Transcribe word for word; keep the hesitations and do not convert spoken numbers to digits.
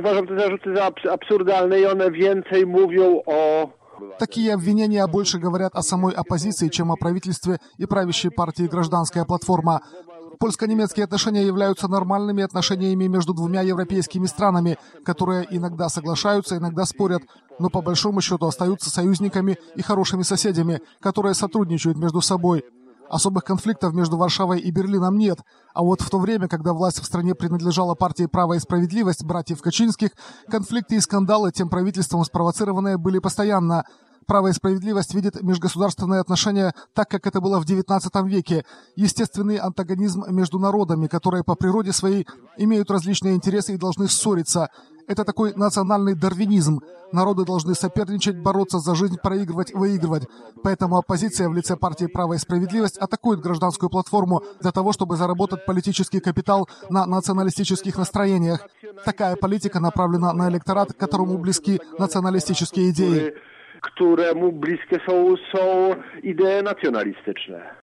Uważam te zarzuty za absurdalne i one więcej mówią o... Такие обвинения больше говорят о самой оппозиции, чем о правительстве и правящей партии «Гражданская платформа». Польско-немецкие отношения являются нормальными отношениями между двумя европейскими странами, которые иногда соглашаются, иногда спорят, но по большому счету остаются союзниками и хорошими соседями, которые сотрудничают между собой. Особых конфликтов между Варшавой и Берлином нет. А вот в то время, когда власть в стране принадлежала партии «Право и справедливость» братьев Качинских, конфликты и скандалы, тем правительством спровоцированные, были постоянно. «Право и справедливость» видит межгосударственные отношения так, как это было в девятнадцатом веке. Естественный антагонизм между народами, которые по природе своей имеют различные интересы и должны ссориться. Это такой национальный дарвинизм. Народы должны соперничать, бороться за жизнь, проигрывать, выигрывать. Поэтому оппозиция в лице партии «Право и справедливость» атакует гражданскую платформу для того, чтобы заработать политический капитал на националистических настроениях. Такая политика направлена на электорат, которому близки националистические идеи. któremu bliskie są, są idee nacjonalistyczne.